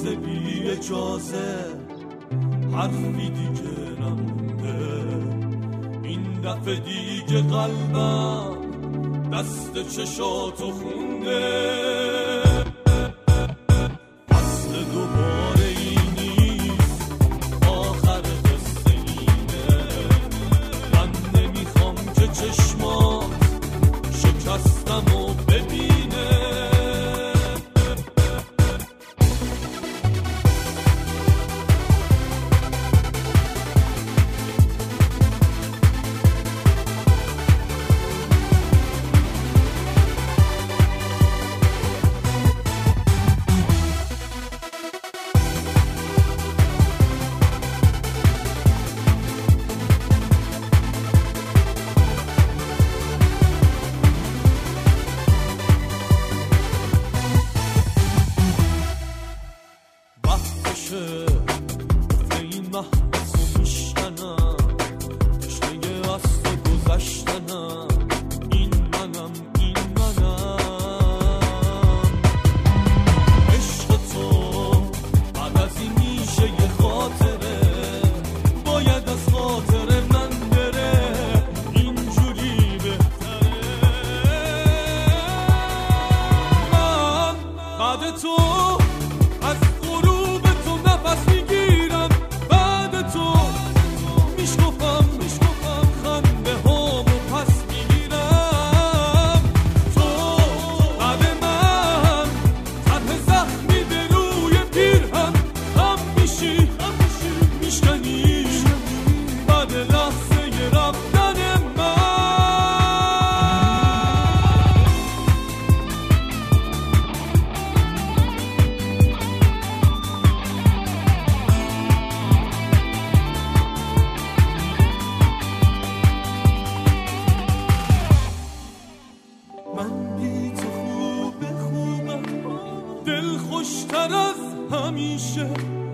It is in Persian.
لحظه بی اجازه حرفی دیگه نمونده، این دفعه دیگه قلبم دست چشاتو خونده. فصل دوباره ای نیست، آخر قصه اینه، من نمیخوام که چشمات شکستمو ببینه. این محبسو میشکنم، تشنه از تو گذشتنم، این منم عشق تو بعد از این میشه یه خاطره، باید از خاطر من بره، اینجوری بهتره. من بعد تو از غروب تو نفس میگیرم، بعد تو میشکفم خنده هامو پس میگیرم. تو بعد من طرح زخمی به روی پیرهن خم میشی، میشکنی بعد لحظه رفتن من. من بی تو خوبم، دل خوشتر از همیشه.